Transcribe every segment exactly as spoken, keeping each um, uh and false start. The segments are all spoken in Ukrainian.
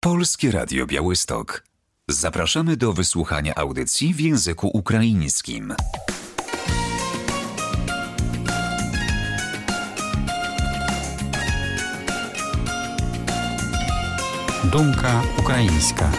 Polskie Radio Białystok. Zapraszamy do wysłuchania audycji w języku ukraińskim. Думка українська.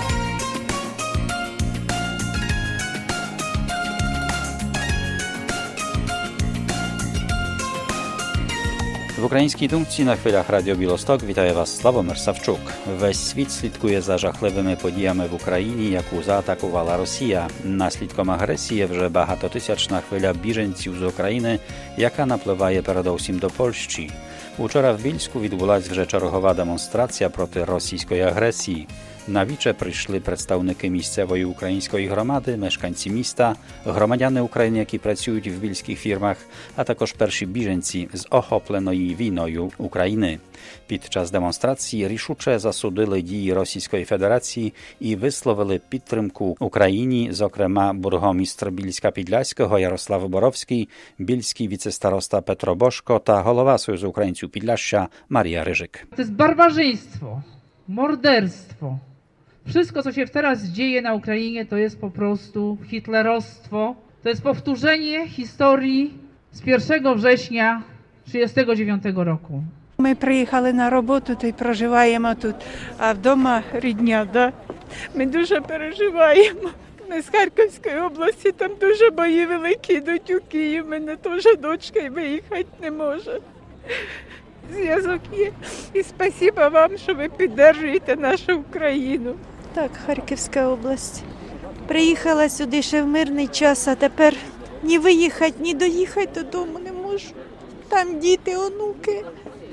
W ukraińskiej dumці на хвилях Радіо Білосток вітає вас Славомир Савчук. Весь світ слідкує за жахливими подіями в Україні, яку заатакувала Росія. Наслідком агресії вже багатотисячна хвиля біженців з України, яка напливає передовсім до Польщі. Учора в Більську відбулась вже чергова демонстрація проти російської агресії. На віче прийшли представники місцевої української громади, мешканці міста, громадяни України, які працюють в більських фірмах, а також перші біженці з охопленої війною України. Під час демонстрації рішуче засудили дії Російської Федерації і висловили підтримку Україні, зокрема бургомістр Більська-Підляського Ярослав Боровський, більський віцестароста Петро Бошко та голова Союзу українців Підляшша Марія Ryżyk. To jest barbarzyństwo, morderstwo. Wszystko, co się teraz dzieje na Ukrainie, to jest po prostu hitlerostwo. To jest powtórzenie historii z pierwszego września tysiąc dziewięćset trzydziestego dziewiątego roku. Ми приїхали на роботу та й проживаємо тут, а вдома рідня, да? Ми дуже переживаємо. Ми з Харківської області, там дуже бої великі йдуть у Київ. Мене теж дочка і виїхати не може. Зв'язок є. І спасибо вам, що ви підтримуєте нашу Україну. Так, Харківська область. Приїхала сюди ще в мирний час, а тепер ні виїхати, ні доїхати додому не можу. Там діти, онуки.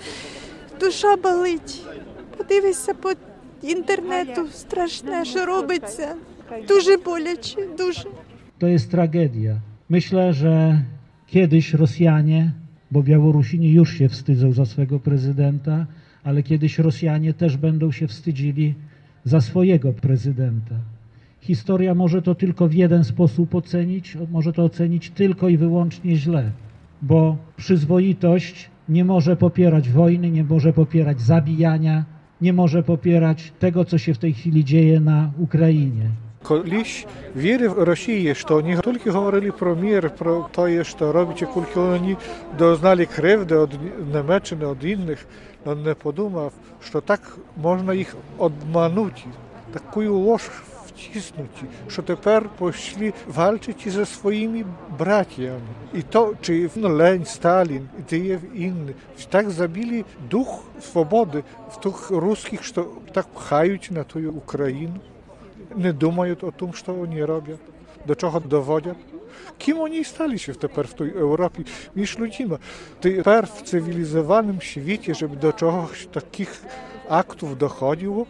Душа болить. Подивися по інтернету, страшне, що робиться. Дуже боляче, дуже. To jest tragedia. Myślę, że kiedyś Rosjanie, bo Białorusini już się wstydzą za swego prezydenta, ale kiedyś Rosjanie też będą się wstydzili za swojego prezydenta. Historia może to tylko w jeden sposób ocenić, może to ocenić tylko i wyłącznie źle, bo przyzwoitość nie może popierać wojny, nie może popierać zabijania, nie może popierać tego, co się w tej chwili dzieje na Ukrainie. Колись вірив Росії, що вони тільки говорили про мир, про те, що робить, коли вони дознали кривди від Німеччини, від інших, але не подумав, що так можна їх обманути, таку ложь втиснути, що тепер пішли walczyć зі своїми братями. І то, чи Лень, Сталін, і ті інші, так забили дух свободи в тих русських, що так пхають на ту Україну. Nie думаją o tym, co oni robią, do czego dowodzą. Kim oni stali się tepер w tej Europie niż ludźmi? Tepер w cywilizowanym świecie, żeby do czegoś takich aktów dochodziło,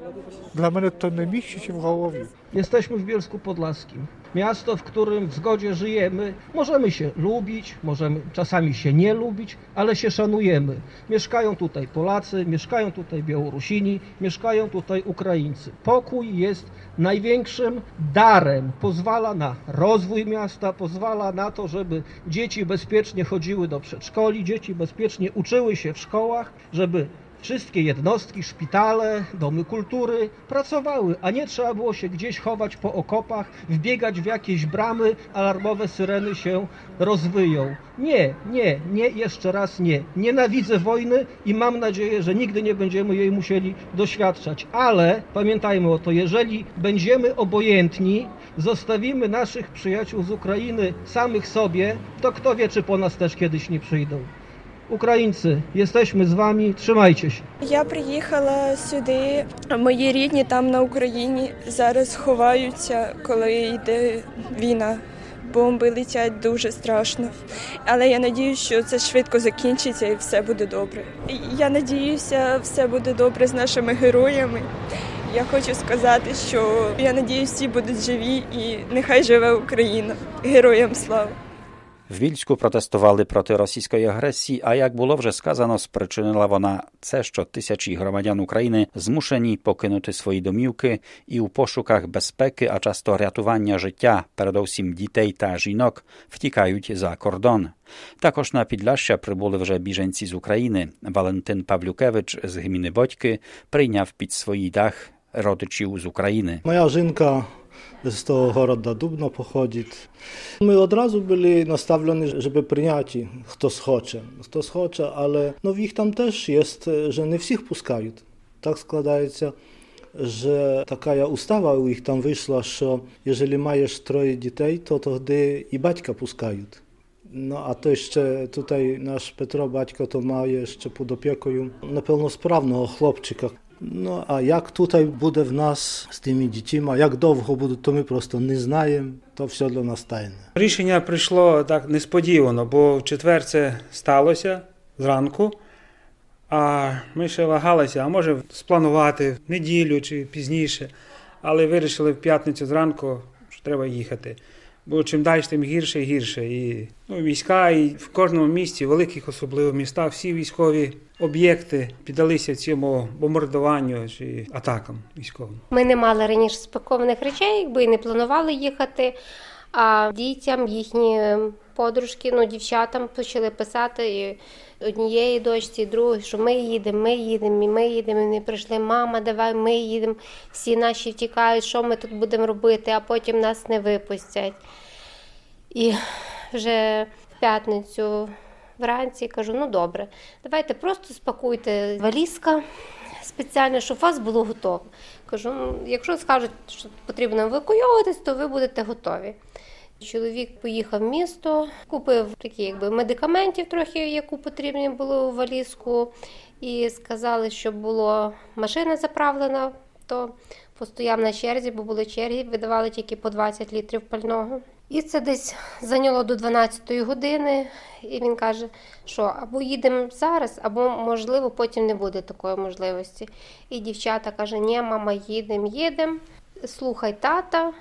dla mnie to nie mieści się w głowie. Jesteśmy w Bielsku Podlaskim. Miasto, w którym w zgodzie żyjemy. Możemy się lubić, możemy czasami się nie lubić, ale się szanujemy. Mieszkają tutaj Polacy, mieszkają tutaj Białorusini, mieszkają tutaj Ukraińcy. Pokój jest największym darem. Pozwala na rozwój miasta, pozwala na to, żeby dzieci bezpiecznie chodziły do przedszkoli, dzieci bezpiecznie uczyły się w szkołach, żeby wszystkie jednostki, szpitale, domy kultury pracowały, a nie trzeba było się gdzieś chować po okopach, wbiegać w jakieś bramy, alarmowe syreny się rozwyją. Nie, nie, nie, jeszcze raz nie. Nienawidzę wojny i mam nadzieję, że nigdy nie będziemy jej musieli doświadczać. Ale pamiętajmy o to, jeżeli będziemy obojętni, zostawimy naszych przyjaciół z Ukrainy samych sobie, to kto wie, czy po nas też kiedyś nie przyjdą. Українці, jesteśmy з вами, trzymajcie się. Я приїхала сюди, мої рідні там на Україні зараз ховаються, коли йде війна. Бомби летять дуже страшно. Але я надіюся, що це швидко закінчиться і все буде добре. Я надіюся, все буде добре з нашими героями. Я хочу сказати, що я надіюся, всі будуть живі і нехай живе Україна. Героям слава! В Більську протестували проти російської агресії, а як було вже сказано, спричинила вона це, що тисячі громадян України змушені покинути свої домівки і у пошуках безпеки, а часто рятування життя, передовсім дітей та жінок, втікають за кордон. Також на Підляшшя прибули вже біженці з України. Валентин Павлюкевич з гміни Бодьки прийняв під свій дах родичів з України. Моя жінка з того міста Дубно походить. Ми одразу були наставлені, щоб прийняти, хто схоче. Хто схоче, але ну, їх там теж є, що не всіх пускають. Так складається, що така устава у їх там вийшла, що якщо маєш троє дітей, то тоді і батька пускають. No a to jeszcze tutaj nasz Petro Baćko to ma jeszcze pod opieką niepełnosprawnego chłopczyka. No a jak tutaj буде в нас з тими дітьми, як довго будуть, то ми просто не знаємо, то все для нас тайне. Рішення прийшло так несподівано, бо в четвер це сталося зранку, а ми ще вагалися, а може спланувати в неділю чи пізніше, але вирішили в п'ятницю зранку, що треба їхати. Бо чим далі, тим гірше і гірше. І ну, війська, і в кожному місті, великих особливо міста, всі військові об'єкти піддалися цьому бомбардуванню чи атакам військовим. Ми не мали раніше спакованих речей, якби і не планували їхати, а дітям, їхні подружки, ну, дівчатам почали писати, і однієї дочці, і другої, що ми їдемо, ми їдемо, і ми їдемо, і вони прийшли, мама, давай, ми їдемо, всі наші втікають, що ми тут будемо робити, а потім нас не випустять. І вже в п'ятницю вранці кажу, ну добре, давайте просто спакуйте валізка спеціально, щоб у вас було готово. Кажу, ну, якщо скажуть, що потрібно евакуюватись, то ви будете готові. Чоловік поїхав в місто, купив такі якби медикаментів трохи, яку потрібно було у валізку, і сказали, щоб була машина заправлена, то постояв на черзі, бо були черги, видавали тільки по двадцять літрів пального. І це десь зайняло до дванадцятої години, і він каже, що або їдемо зараз, або, можливо, потім не буде такої можливості. І дівчата каже, ні, мама, їдемо, їдемо, слухай тата.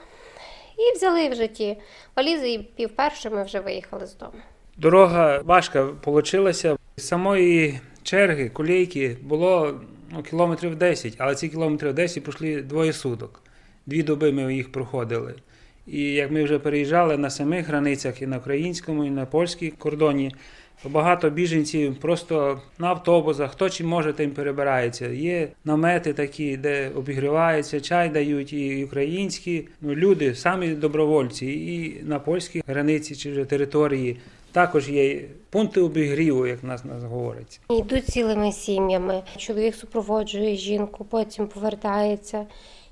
І взяли вже ті валізи, і пів перше ми вже виїхали з дому. Дорога важка вийшла. З самої черги, колійки, було ну, кілометрів десять, але ці кілометрів десять пройшли двоє суток. Дві доби ми їх проходили. І як ми вже переїжджали на самих границях, і на українському, і на польській кордоні, то багато біженців просто на автобусах, хто чим може, тим перебирається. Є намети такі, де обігріваються, чай дають, і українські ну, люди, самі добровольці, і на польській границі чи вже території також є пункти обігріву, як нас, нас говорять. Йдуть цілими сім'ями, чоловік супроводжує жінку, потім повертається.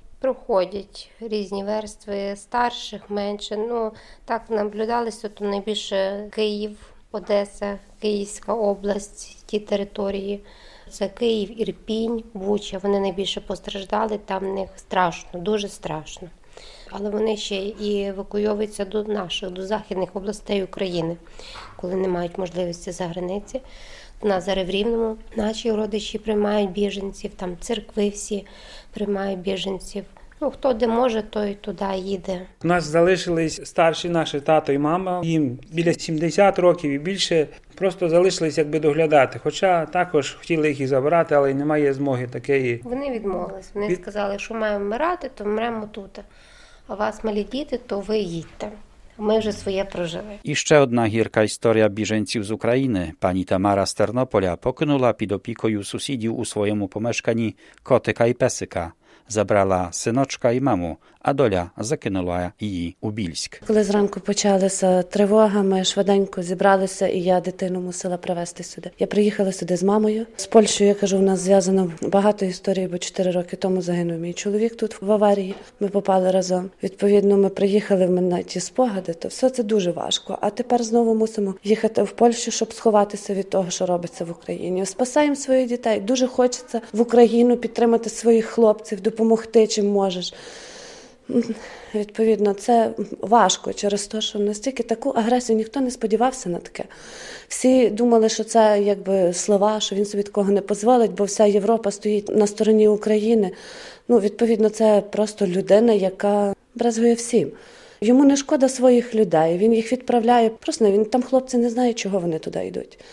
Проходять різні верстви, старших, менше. Ну, так наблюдалося, то найбільше Київ, Одеса, Київська область, ті території. Це Київ, Ірпінь, Буча. Вони найбільше постраждали, там в них страшно, дуже страшно. Але вони ще і евакуйовуються до наших, до західних областей України, коли не мають можливості за границі. У нас зараз в Рівному наші родичі приймають біженців, там церкви всі приймають біженців. Ну, хто де може, той туди їде. У нас залишились старші наші тато і мама. Їм біля сімдесят років і більше просто залишились якби доглядати. Хоча також хотіли їх і забрати, але немає змоги такої. Вони відмовились. Вони Від... сказали, що маємо вмирати, то вмремо тут. А у вас малі діти, то ви їдьте. Ми вже своє прожили. I jeszcze одна гірка історія біженців з України. Pani Tamara z Ternopola покинула під опікою сусідів у своєму помешканні котика і песика. Забрала синочка і маму, а доля закинула її у Більськ. Коли зранку почалася тривога, ми швиденько зібралися, і я дитину мусила привезти сюди. Я приїхала сюди з мамою. З Польщею, я кажу, у нас зв'язано багато історій, бо чотири роки тому загинув мій чоловік тут в аварії. Ми попали разом. Відповідно, ми приїхали, в мене ті спогади, то все це дуже важко. А тепер знову мусимо їхати в Польщу, щоб сховатися від того, що робиться в Україні. Спасаємо своїх дітей. Дуже хочеться в Україну підтримати своїх хлопців, допомогти чим можеш. Відповідно, це важко через те, що настільки таку агресію ніхто не сподівався на таке. Всі думали, що це якби слова, що він собі такого не дозволить, бо вся Європа стоїть на стороні України. Ну, відповідно, це просто людина, яка брезгує всім. Йому не шкода своїх людей, він їх відправляє. Просто він там хлопці не знають, чого вони туди йдуть.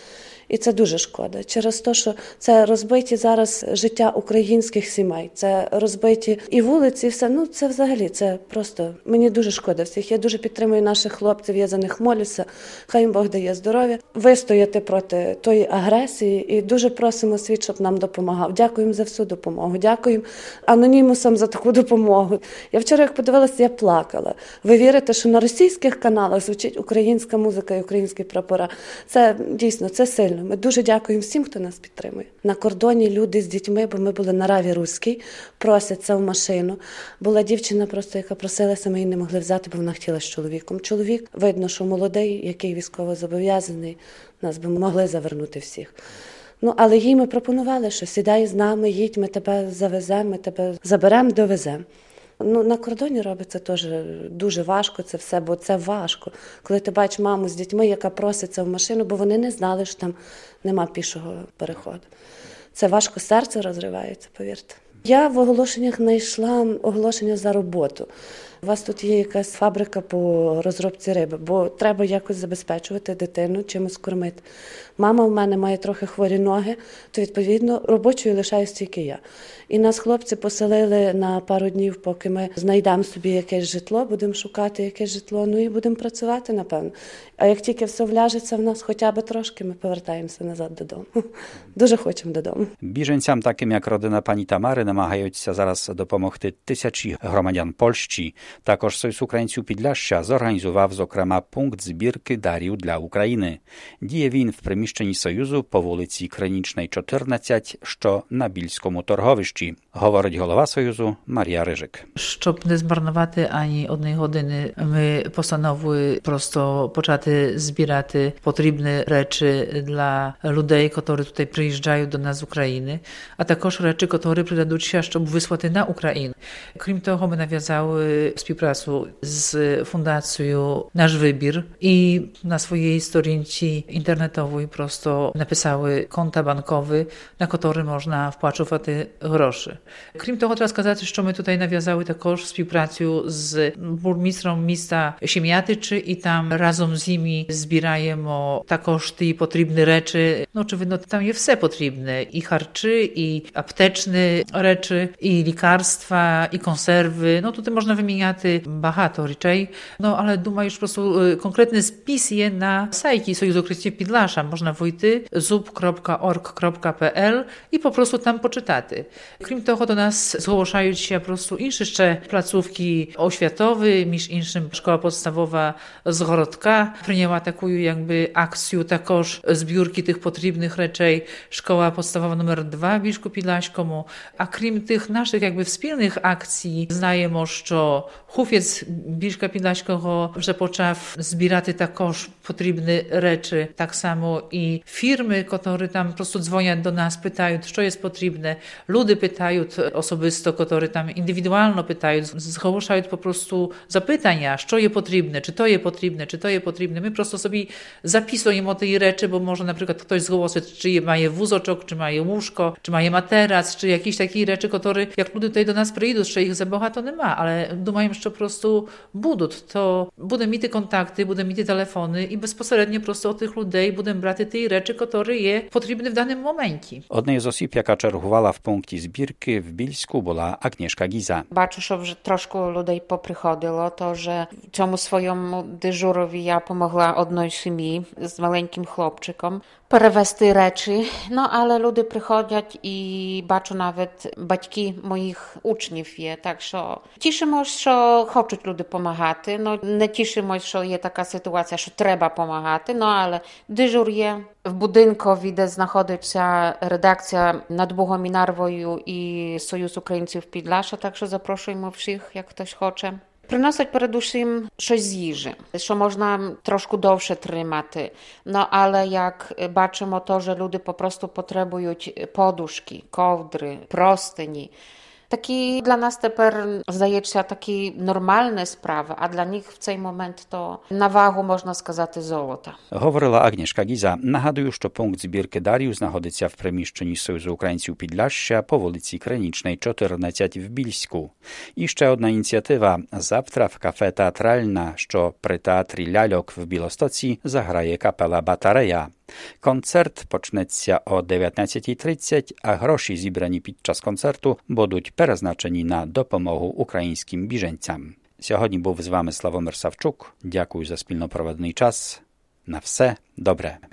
І це дуже шкода. Через те, що це розбиті зараз життя українських сімей, це розбиті і вулиці, і все. Ну, це взагалі, це просто, мені дуже шкода всіх. Я дуже підтримую наших хлопців, я за них молюся. Хай їм Бог дає здоров'я. Вистояти проти тої агресії і дуже просимо світ, щоб нам допомагав. Дякуємо за всю допомогу. Дякуємо анонімусам за таку допомогу. Я вчора, як подивилася, я плакала. Ви вірите, що на російських каналах звучить українська музика і українські прапора? Це дійсно, це сильно. Ми дуже дякуємо всім, хто нас підтримує. На кордоні люди з дітьми, бо ми були на Раві Руській, просяться в машину. Була дівчина просто, яка просилася, ми її не могли взяти, бо вона хотіла з чоловіком. Чоловік, видно, що молодий, який військово зобов'язаний, нас би могли завернути всіх. Ну, але їй ми пропонували, що сідай з нами, їдь, ми тебе завеземо, ми тебе заберемо, довеземо. Ну, на кордоні робиться теж дуже важко це все, бо це важко. Коли ти бачиш маму з дітьми, яка проситься в машину, бо вони не знали, що там нема пішого переходу. Це важко, серце розривається, повірте. Я в оголошеннях знайшла оголошення за роботу. У вас тут є якась фабрика по розробці риби, бо треба якось забезпечувати дитину, чимось кормити. Мама в мене має трохи хворі ноги, то, відповідно, робочою лишаюсь тільки я. І нас хлопці поселили на пару днів, поки ми знайдемо собі якесь житло, будемо шукати якесь житло, ну і будемо працювати, напевно. А як тільки все вляжеться в нас хоча б трошки, ми повертаємося назад додому. Дуже хочемо додому. Біженцям, таким як родина пані Тамари, намагаються зараз допомогти тисячі громадян Польщі. Також Союз Українців Підляшшя зорганізував, зокрема, пункт збірки дарів для України. Діє він в приміщенні Союзу по вулиці Кринічnej чотирнадцять, що на Більському торговищі, говорить голова Союзу Марія Рижик. Щоб не змарнувати ані одної години, ми постановили просто почати збирати потрібні речі для людей, які тут приїжджають до нас з України, а також речі, які придадуться, щоб вислати на Україну. Крім того, ми нав'язали співпрацю з фундацією «Наш вибір» і на своїй сторінці інтернетовій просто написали конта банкові, на які можна вплачувати гроші. Крім того, треба сказати, що ми тут нав'язали також співпрацю з бурмістром міста Siemiatyczy і там разом з ними збираємо також ті потрібні речі. Ну, очевидно, там є все потрібне. І харчі, і аптечні речі, і лікарства, і консерви. No tutaj można wymieniać багато речей, no ale думаю, що просто конкретний спис є на сайті Союзу Українців Підляшша. Можна вийти зуб крапка орг крапка пі ел і по prostu tam poczytати. Крім того, до нас зголошають ще просто інші ще placówki oświatowe, між іншим школа podstawowa z Городка прийняла таку якби акцію також збірки тих потрібних речей. Школа podstawowa numer dwa w Bielsku Podlaśkom. А крім тих наших якби спільних акцій, знаємо, що Хуфець Більська Підляського вже почав збирати також потрібні речі, так само і фірми, які там просто дзвонять до нас, питають, що є потрібне. Люди питають особисто, які там індивідуально питають, зголошають по prostu запитання, що є потрібне, чи то є потрібне, чи то є потрібне. Ми просто собі записуємо ті речі, bo może na przykład ktoś zgłosić, czy ma wózoczek, czy ma łóżko, czy ma materac, czy jakieś takie rzeczy, które jak ludzie tutaj do nas przyjdą, że ich za bogato nie ma, ale думаємо, що просто будуть, то будемо мати контакти, будемо мати телефони і безпосередньо просто od tych людей будемо брати ті речі, які є потрібні в даному моменті. Однією з осіб, яка чергувала в пункті збірки в Більську, була Агнішка Гіза. Бачу, що вже трошки людей поприходило, то вже в цьому своєму дежурові я допомогла одній сім'ї з маленьким хлопчиком перевести речі. Ну, але люди приходять і бачу навіть батьки моїх учнів є, так що тішимось, що хочуть люди допомагати. Ну, не тішимось, що є така ситуація, що треба допомагати, ну, але дежур є. В будинку, де знаходиться редакція над Богом і Нарвою і Союз Українців Підляшша, так що запрошуємо всіх, як хтось хоче. Приносять передусім щось з їжі, що можна трошки довше тримати. Ну, але як бачимо, то, що люди по prostu потребують подушки, ковдри, простині. Такі для нас тепер, здається, такі нормальні справи, а для них в цей момент то на вагу, можна сказати, золота. Говорила Агнішка Гіза. Нагадую, що пункт збірки дарів знаходиться в приміщенні Союзу Українців Підляшша по вулиці Кринічnej чотирнадцять в Більську. І ще одна ініціатива. Завтра в кафе «Театральна», що при театрі «Ляльок» в Білостоці, заграє капела «Батарея». Концерт почнеться о дев'ятнадцятій тридцять, а гроші, зібрані під час концерту, будуть перезначені на допомогу українським біженцям. Сьогодні був з вами Славомир Савчук. Дякую за спільно проведений час. На все добре.